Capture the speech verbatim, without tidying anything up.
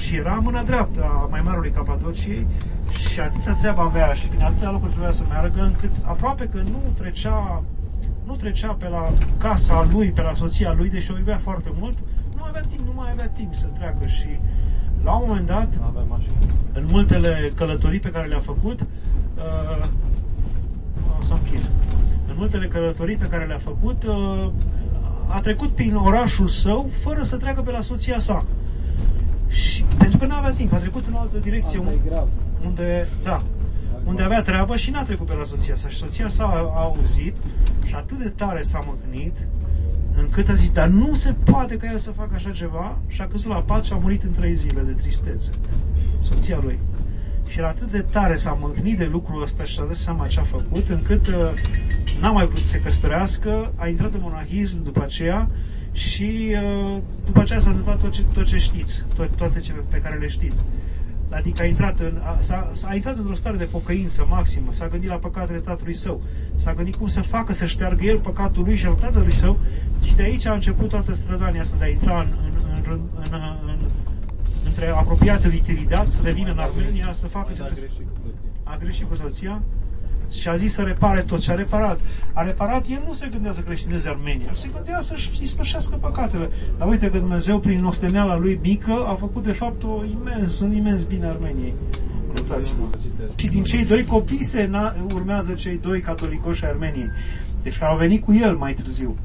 și era mâna dreaptă a mai marului Capadociei și atâta treabă avea și prin atâtea locuri trebuia să meargă, încât aproape că nu trecea, nu trecea pe la casa lui, pe la soția lui, deși o iubea foarte mult, nu avea timp, nu mai avea timp să treacă și la un moment dat, în multele călătorii pe care le-a făcut, uh, s-a închis. În multele călătorii pe care le-a făcut, uh, a trecut prin orașul său fără să treacă pe la soția sa. Și pentru că nu avea timp, a trecut în o altă direcție unde, unde, da, unde avea treabă și n-a trecut pe la soția sa. Și soția sa a, a auzit și atât de tare s-a mâhnit încât a zis, dar nu se poate ca el să facă așa ceva, și a căzut la pat și a murit în trei zile de tristețe. Soția lui. Și era atât de tare s-a mâhnit de lucrul ăsta și s-a dat seama ce a făcut, încât uh, n-a mai vrut să se căsătorească, a intrat în monahism după aceea și uh, după aceea s-a întâmplat tot ce, tot ce știți, to- toate cele pe care le știți. Adică a intrat, în, a, s-a, a intrat într-o stare de pocăință maximă, s-a gândit la păcatele tatălui său, s-a gândit cum să facă să șteargă el păcatul lui și al tatălui său, și de aici a început toată strădania asta de a intra în, în, în, în, în, în între apropiații lui Tiridat, să revină în Armenia, să facă ce a greșit cu soția și a zis să repare tot și a reparat. A reparat, el nu se gândea să creștineze Armenia, el se gândea să-și ispășească păcatele. Dar uite că Dumnezeu, prin osteneala lui mică, a făcut de fapt o imens, un imens bine Armeniei. Și din cei doi copii se urmează cei doi catolicoși ai Armeniei, deci care au venit cu el mai târziu.